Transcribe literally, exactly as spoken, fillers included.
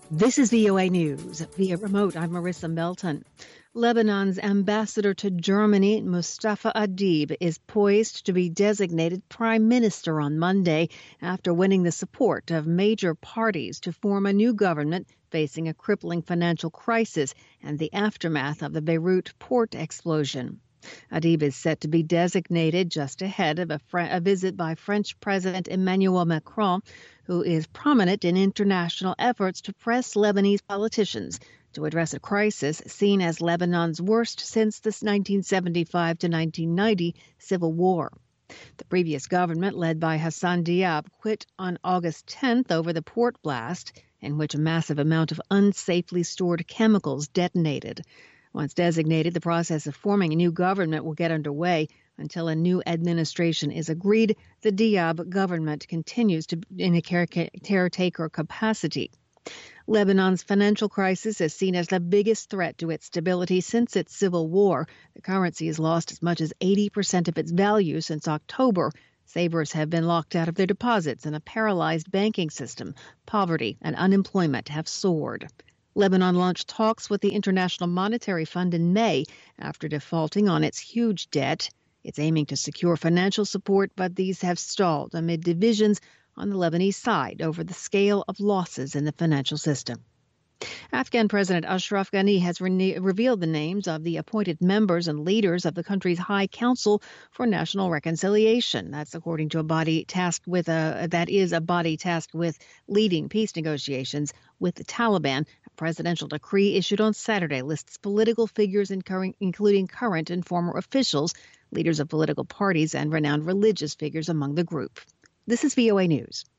This is V O A News. Via remote, I'm Marissa Melton. Lebanon's ambassador to Germany, Mustafa Adib, is poised to be designated prime minister on Monday after winning the support of major parties to form a new government facing a crippling financial crisis and the aftermath of the Beirut port explosion. Adib is set to be designated just ahead of a, fr- a visit by French President Emmanuel Macron, who is prominent in international efforts to press Lebanese politicians to address a crisis seen as Lebanon's worst since the nineteen seventy-five to nineteen ninety civil war. The previous government, led by Hassan Diab, quit on August tenth over the port blast, in which a massive amount of unsafely stored chemicals detonated. Once designated, the process of forming a new government will get underway. Until a new administration is agreed, the Diab government continues to in a caretaker capacity. Lebanon's financial crisis is seen as the biggest threat to its stability since its civil war. The currency has lost as much as eighty percent of its value since October. Savers have been locked out of their deposits, and a paralyzed banking system. Poverty and unemployment have soared. Lebanon launched talks with the International Monetary Fund in May after defaulting on its huge debt. It's aiming to secure financial support, but these have stalled amid divisions on the Lebanese side over the scale of losses in the financial system. Afghan President Ashraf Ghani has re- revealed the names of the appointed members and leaders of the country's High Council for National Reconciliation. That's according to a body tasked with a that is a body tasked with leading peace negotiations with the Taliban. A presidential decree issued on Saturday lists political figures including current and former officials, leaders of political parties, and renowned religious figures among the group. This is V O A News.